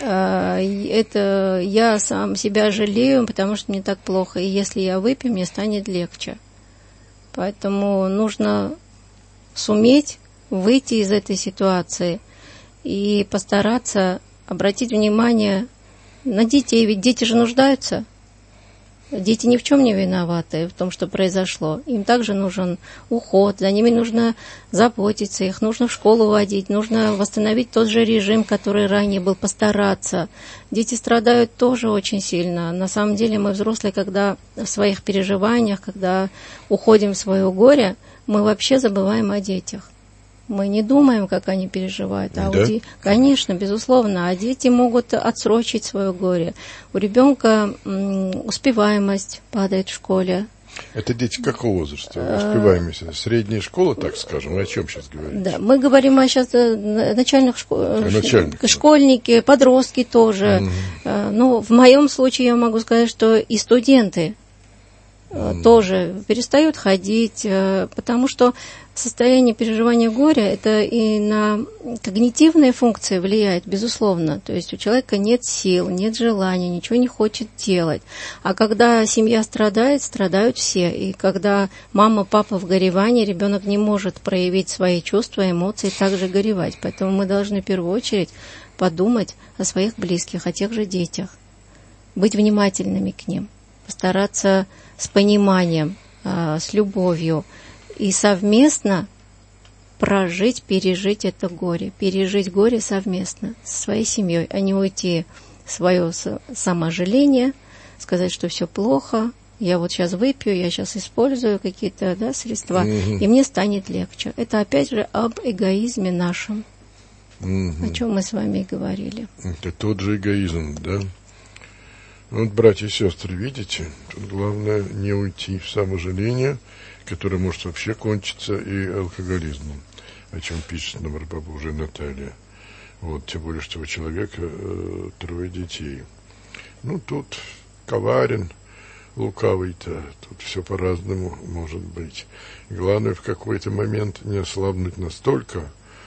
Это я сам себя жалею, потому что мне так плохо, и если я выпью, мне станет легче. Поэтому нужно суметь выйти из этой ситуации и постараться обратить внимание на детей, ведь дети же нуждаются. Дети ни в чем не виноваты в том, что произошло. Им также нужен уход, за ними нужно заботиться, их нужно в школу водить, нужно восстановить тот же режим, который ранее был, постараться. Дети страдают тоже очень сильно. На самом деле мы, взрослые, когда в своих переживаниях, когда уходим в свое горе, мы вообще забываем о детях. Мы не думаем, как они переживают. А да? Конечно, безусловно. А дети могут отсрочить свое горе. У ребенка успеваемость падает в школе. Это дети какого возраста? Успеваемость? Средняя школа, так скажем? Вы о чем сейчас говорите? Да, мы говорим сейчас о начальных школьники, подростки тоже. Но в моем случае я могу сказать, что и студенты тоже перестают ходить, потому что состояние переживания горя это и на когнитивные функции влияет, безусловно. То есть у человека нет сил, нет желания, ничего не хочет делать. А когда семья страдает, страдают все. И когда мама, папа в горевании, ребенок не может проявить свои чувства, эмоции, также горевать. Поэтому мы должны в первую очередь подумать о своих близких, о тех же детях, быть внимательными к ним, постараться с пониманием, с любовью и совместно прожить, пережить это горе, пережить горе совместно со своей семьей, а не уйти в свое саможаление, сказать, что все плохо, я вот сейчас выпью, я сейчас использую какие-то средства, и мне станет легче. Это опять же об эгоизме нашем, о чем мы с вами и говорили. Это тот же эгоизм, да? Вот, братья и сестры, видите, тут главное не уйти в саможаление, которое может вообще кончиться и алкоголизмом, о чем пишет нам Рабобожия Наталья. Вот, тем более, что у человека 3 детей. Ну, тут коварен, лукавый-то, тут все по-разному может быть. Главное в какой-то момент не ослабнуть настолько,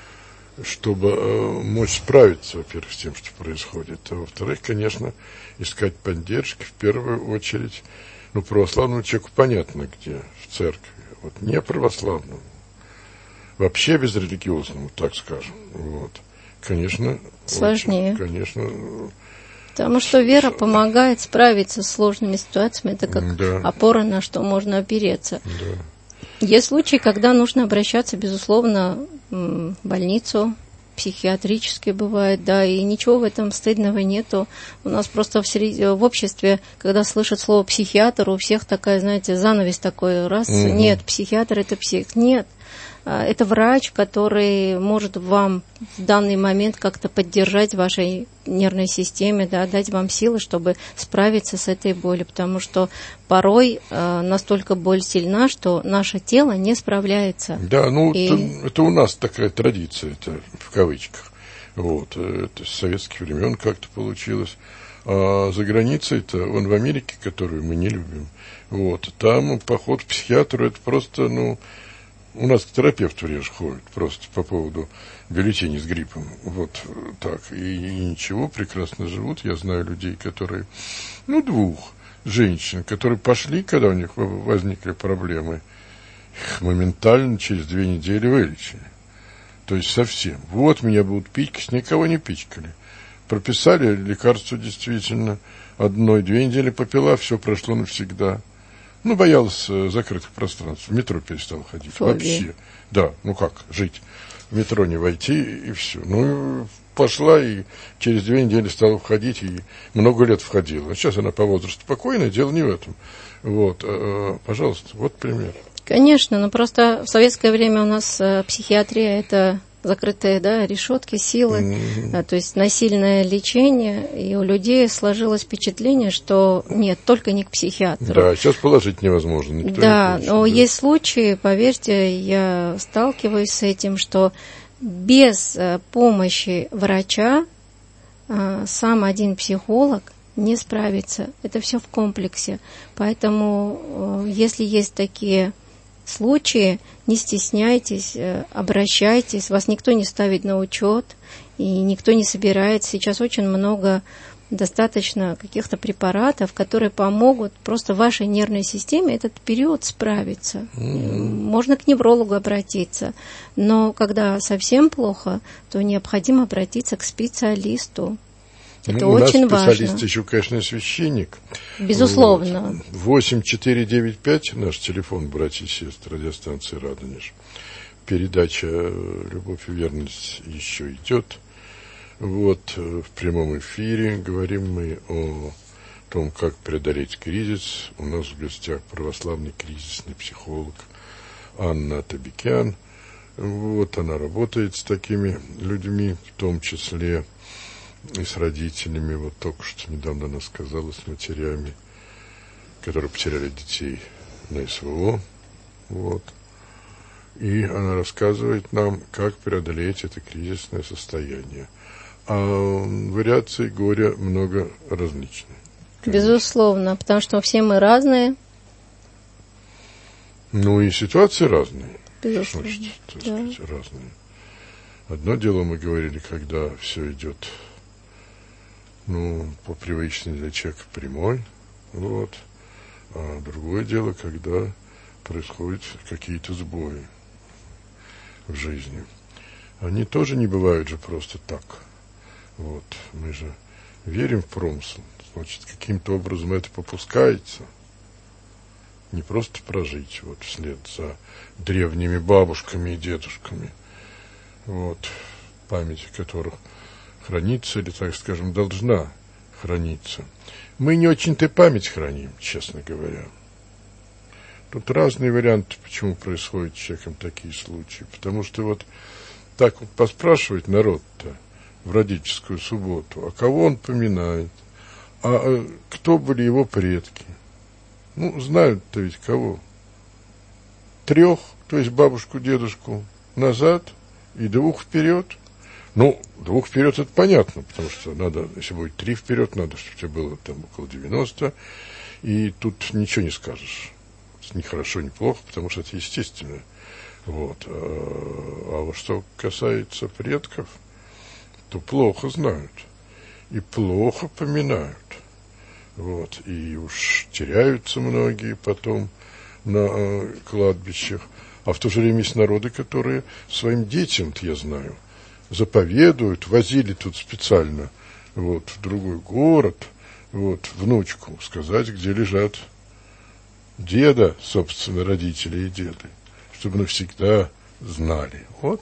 чтобы мочь справиться, во-первых, с тем, что происходит. А во-вторых, конечно, искать поддержки в первую очередь. Ну, православному человеку понятно где, в церкви. Вот не православному, вообще безрелигиозному, так скажем. Вот. Конечно, сложнее. Очень, конечно. Потому что вера помогает справиться с сложными ситуациями. Это как опора, на что можно опереться. Да. Есть случаи, когда нужно обращаться, безусловно, в больницу, психиатрически бывает, да, и ничего в этом стыдного нету. У нас просто в обществе, когда слышат слово психиатр, у всех такая, знаете, занавес такой, раз, нет, психиатр это псих, нет. Это врач, который может вам в данный момент как-то поддержать в вашей нервной системе, да, дать вам силы, чтобы справиться с этой болью, потому что порой настолько боль сильна, что наше тело не справляется. Да, ну это у нас такая традиция, это в кавычках. Вот, это с советских времен как-то получилось. А за границей-то, вон в Америке, которую мы не любим, вот, там поход к психиатру, это просто, у нас к терапевту реже ходят, просто по поводу бюллетеней с гриппом. Вот так. И ничего, прекрасно живут. Я знаю людей, которые, 2 женщин, которые пошли, когда у них возникли проблемы, Их моментально через 2 недели вылечили. То есть совсем. Вот меня будут пичкать, никого не пичкали. Прописали лекарство действительно. 1-2 недели попила, все прошло навсегда. Ну, боялась закрытых пространств. В метро перестала ходить. Фобия. Вообще. Да, ну как жить? В метро не войти и все. Ну, пошла и через 2 недели стала входить и много лет входила. Сейчас она по возрасту спокойная, дело не в этом. Вот, пожалуйста, вот пример. Конечно, но просто в советское время у нас психиатрия – это закрытые, да, решетки, силы, то есть насильное лечение, и у людей сложилось впечатление, что нет, только не к психиатру. Да, сейчас положить невозможно. Никто да, не хочет, но да. есть случаи, поверьте, я сталкиваюсь с этим, что без помощи врача сам один психолог не справится. Это все в комплексе. Поэтому, если есть такие случаи, не стесняйтесь, обращайтесь, вас никто не ставит на учет, и никто не собирает. Сейчас очень много достаточно каких-то препаратов, которые помогут просто вашей нервной системе этот период справиться. Можно к неврологу обратиться, но когда совсем плохо, то необходимо обратиться к специалисту. Это очень важно. У нас специалист еще, конечно, священник. Безусловно. 8495, наш телефон, братья и сестры, радиостанции «Радонеж». Передача «Любовь и верность» еще идет. Вот, в прямом эфире говорим мы о том, как преодолеть кризис. У нас в гостях православный кризисный психолог Анна Табикян. Вот, она работает с такими людьми, в том числе и с родителями. Вот только что недавно она сказала, с матерями, которые потеряли детей на СВО. Вот. И она рассказывает нам, как преодолеть это кризисное состояние. А вариаций горя много различных. Конечно. Безусловно, потому что все мы разные. Ну и ситуации разные. Безусловно. Значит, так сказать, разные. Одно дело мы говорили, когда все идет, ну, по привычной для человека прямой, вот. А другое дело, когда происходят какие-то сбои в жизни. Они тоже не бывают же просто так. Вот. Мы же верим в промысл. Значит, каким-то образом это попускается. Не просто прожить вот вслед за древними бабушками и дедушками, вот, память которых хранится, или, так скажем, должна храниться. Мы не очень-то память храним, честно говоря. Тут разные варианты, почему происходят с человеком такие случаи. Потому что вот так вот поспрашивать народ-то в родительскую субботу, а кого он поминает, а кто были его предки. Ну, знают-то ведь кого. 3, то есть бабушку, дедушку, назад и 2 вперед. Ну, 2 вперед это понятно, потому что надо, если будет 3 вперед, надо, чтобы тебе было там около 90, и тут ничего не скажешь. Ни хорошо, ни плохо, потому что это естественно. Вот. А вот что касается предков, то плохо знают и плохо поминают. Вот. И уж теряются многие потом на кладбищах. А в то же время есть народы, которые своим детям, я знаю, заповедуют, возили тут специально вот, в другой город, вот, внучку сказать, где лежат деда, собственно, родители и деды, чтобы навсегда знали. Вот,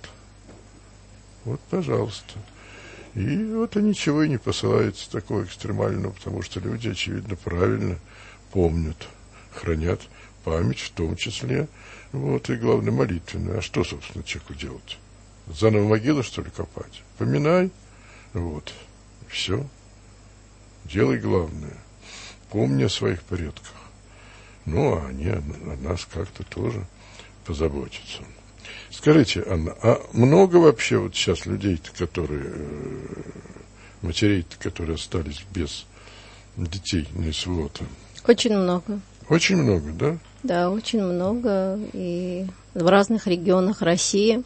пожалуйста. И вот ничего и не посылается такого экстремального, потому что люди, очевидно, правильно помнят, хранят память в том числе, вот, и главное, молитвенную. А что, собственно, человеку делать? Заново могилы, что ли, копать? Поминай, вот, все. Делай главное. Помни о своих предках. Ну, а они о нас как-то тоже позаботятся. Скажите, Анна, а много вообще вот сейчас людей-то, которые, матерей-то, которые остались без детей на СВО-то? Очень много. Очень много, да? Да, очень много. И в разных регионах России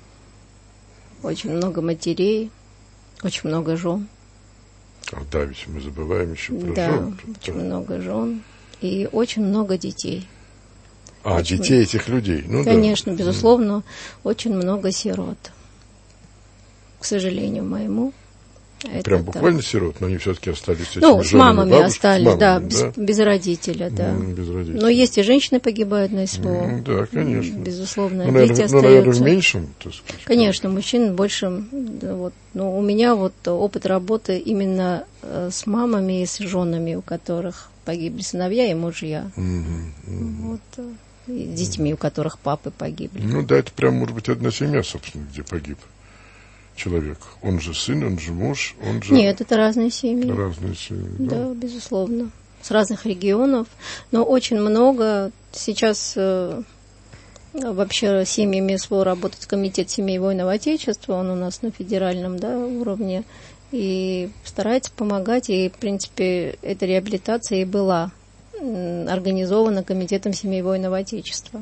очень много матерей, очень много жен. Да, ведь мы забываем еще про да, жен. очень много жен и очень много детей. детей этих людей. Ну, конечно, да. Безусловно, очень много сирот. К сожалению моему. Прям буквально сирот, но они все-таки остались с этими женами, с мамами бабушками, остались, с мамами, да, без родителя, да. Без родителей. Но есть и женщины погибают на СВО. Да, конечно. Безусловно, дети остаются. Наверное, в меньшем, так сказать. Конечно, мужчин больше. Вот. Но у меня опыт работы именно с мамами и с женами, у которых погибли сыновья и мужья. Вот. И с детьми, у которых папы погибли. Ну да, это прям, может быть, одна семья, собственно, где погиб человек. Он же сын, он же муж, он же... Нет, это разные семьи. Разные семьи, да, безусловно. С разных регионов. Но очень много сейчас вообще семьями СВО работает Комитет семей Воинов Отечества. Он у нас на федеральном уровне. И старается помогать. И, в принципе, эта реабилитация и была организована Комитетом семей Воинов Отечества.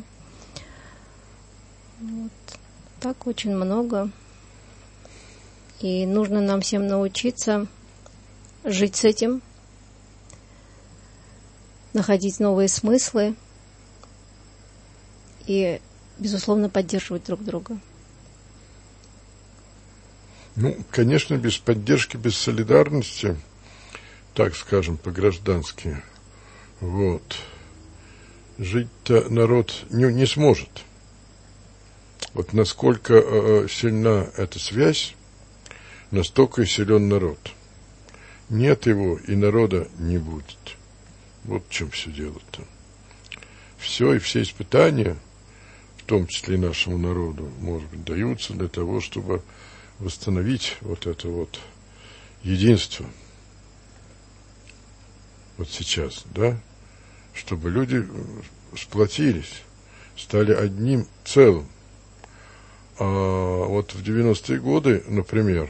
Вот. Так очень много. И нужно нам всем научиться жить с этим, находить новые смыслы и, безусловно, поддерживать друг друга. Ну, конечно, без поддержки, без солидарности, так скажем, по-граждански, жить-то народ не сможет. Вот насколько сильна эта связь, настолько и силен народ. Нет его, и народа не будет. Вот в чем все дело-то. Все испытания, в том числе и нашему народу, может быть, даются для того, чтобы восстановить это единство. Вот сейчас, да? Чтобы люди сплотились, стали одним целым. А вот в 90-е годы, например,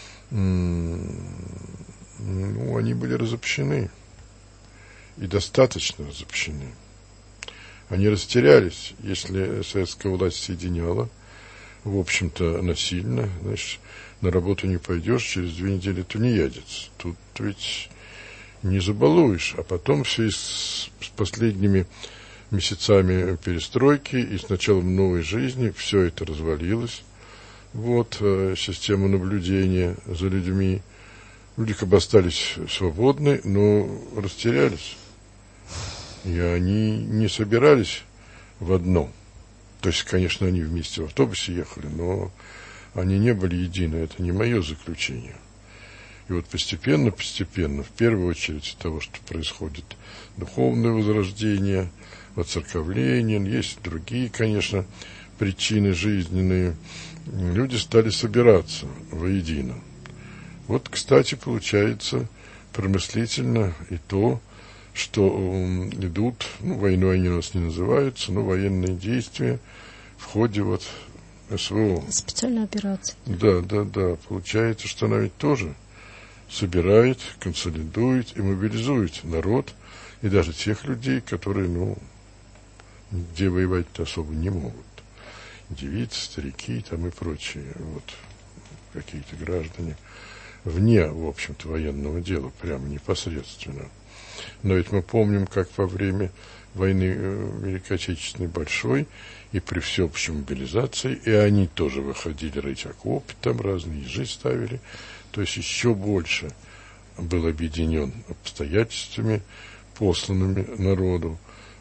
они были разобщены. И достаточно разобщены. Они растерялись, если советская власть соединяла, в общем-то, насильно. Значит, на работу не пойдешь, через 2 недели тунеядец. Тут ведь не забалуешь. А потом все с последними месяцами перестройки и с началом новой жизни все это развалилось. Система наблюдения за людьми. Люди как бы остались свободны, но растерялись. И они не собирались в одно. То есть, конечно, они вместе в автобусе ехали, но они не были едины. Это не мое заключение. И постепенно, в первую очередь, из того, что происходит духовное возрождение, воцерковление, есть другие, конечно, причины жизненные, люди стали собираться воедино. Кстати, получается промыслительно и то, что идут, войной они у нас не называются, но военные действия в ходе СВО. Специальная операция. Да. Получается, что она ведь тоже собирает, консолидует и мобилизует народ, и даже тех людей, которые, где воевать-то особо не могут. Девицы, старики и прочие, какие-то граждане, вне, в общем-то, военного дела, прямо непосредственно. Но ведь мы помним, как во время войны Великой Отечественной Большой и при всеобщей мобилизации, и они тоже выходили рыть окопы, там разные ежи ставили, то есть еще больше был объединен обстоятельствами, посланными народу,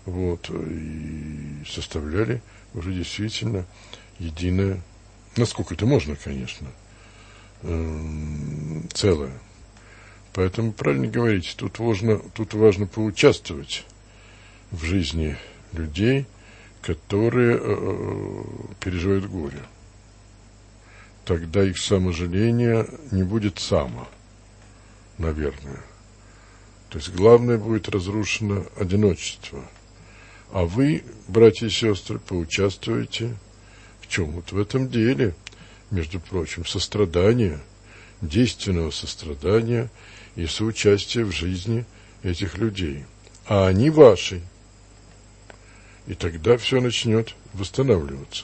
и составляли уже действительно единое, насколько это можно, конечно, целое. Поэтому правильно говорите, тут важно поучаствовать в жизни людей, которые переживают горе. Тогда их саможаление не будет наверное. То есть главное будет разрушено одиночество. А вы, братья и сестры, поучаствуете в чем? В этом деле, между прочим, сострадания, действенного сострадания и соучастия в жизни этих людей. А они ваши. И тогда все начнет восстанавливаться.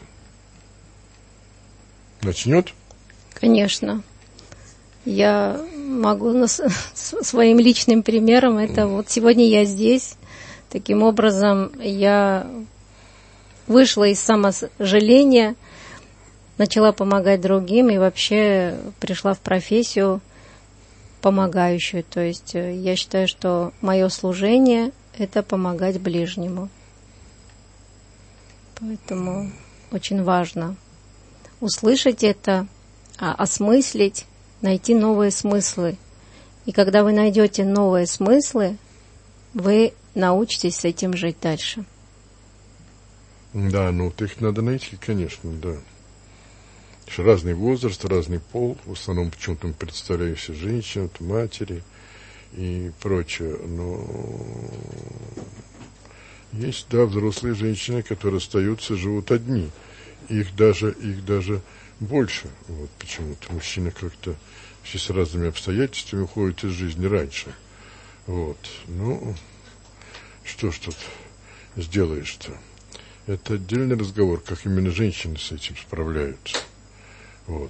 Начнет? Конечно. Я могу своим личным примером, это сегодня я здесь. Таким образом, я вышла из самосожаления, начала помогать другим и вообще пришла в профессию помогающую. То есть я считаю, что мое служение – это помогать ближнему. Поэтому очень важно услышать это, осмыслить, найти новые смыслы. И когда вы найдете новые смыслы, вы научитесь с этим жить дальше. Да, ну вот их надо найти, конечно, да. Разный возраст, разный пол. В основном почему-то мы представляем себе женщин, матери и прочее. Но есть, да, взрослые женщины, которые остаются, живут одни. Их даже больше. Вот почему-то мужчины как-то все с разными обстоятельствами уходят из жизни раньше. Вот. Ну, что ж тут сделаешь-то? Это отдельный разговор, как именно женщины с этим справляются. Вот.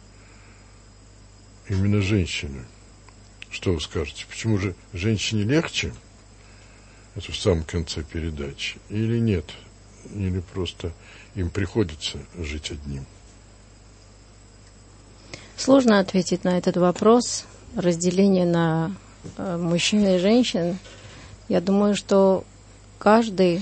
Именно женщины. Что вы скажете? Почему же женщине легче? Это в самом конце передачи. Или нет? Или просто им приходится жить одним? Сложно ответить на этот вопрос. Разделение на мужчин и женщин. Я думаю, что каждый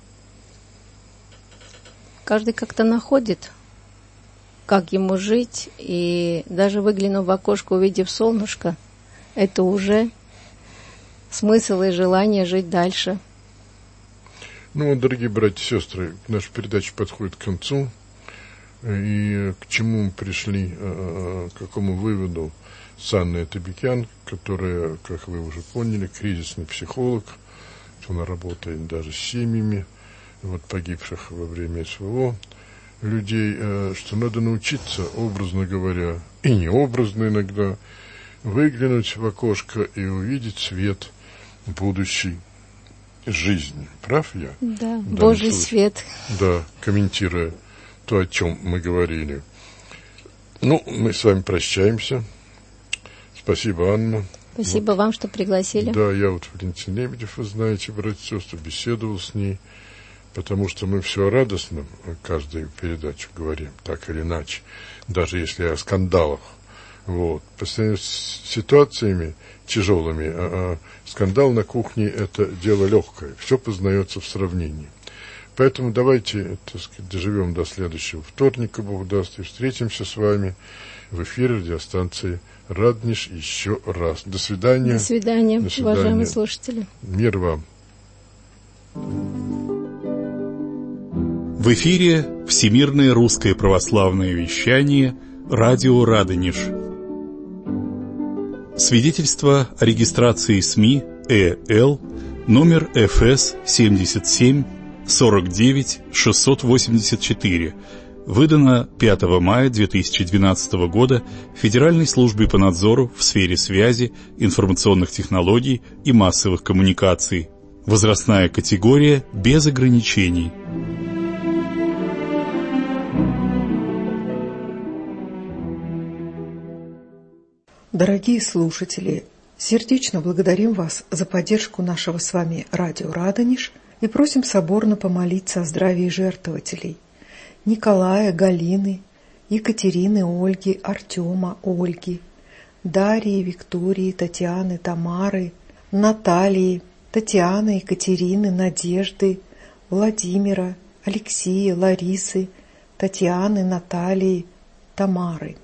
как-то находит, как ему жить, и даже выглянув в окошко, увидев солнышко, это уже смысл и желание жить дальше. Ну, дорогие братья и сестры, наша передача подходит к концу. И к чему мы пришли, к какому выводу с Анной Табикян, которая, как вы уже поняли, кризисный психолог, она работает даже с семьями вот, погибших во время СВО людей, что надо научиться, образно говоря, и необразно иногда, выглянуть в окошко и увидеть свет будущей жизни. Прав я? Да, Божий свет. Да, комментируя то, о чем мы говорили. Ну, мы с вами прощаемся. Спасибо, Анна. Спасибо вам, что пригласили. Да, я вот Валентин Лебедев, вы знаете, братья и сестры, беседовал с ней, потому что мы все о радостном каждую передачу говорим, так или иначе, даже если о скандалах. Вот. По сравнению с ситуациями тяжелыми, скандал на кухне – это дело легкое, все познается в сравнении. Поэтому давайте, так сказать, доживем до следующего вторника, Бог даст, и встретимся с вами в эфире радиостанции «Радонеж» еще раз. До свидания. До свидания, уважаемые слушатели. Мир вам. В эфире Всемирное русское православное вещание «Радио Радонеж». Свидетельство о регистрации СМИ ЭЛ номер ФС 77 49 684, выдано 5 мая 2012 года Федеральной службой по надзору в сфере связи, информационных технологий и массовых коммуникаций. Возрастная категория без ограничений. Дорогие слушатели, сердечно благодарим вас за поддержку нашего с вами радио «Радонеж» и просим соборно помолиться о здравии жертвователей Николая, Галины, Екатерины, Ольги, Артема, Ольги, Дарьи, Виктории, Татьяны, Тамары, Натальи, Татьяны, Екатерины, Надежды, Владимира, Алексея, Ларисы, Татьяны, Натальи, Тамары.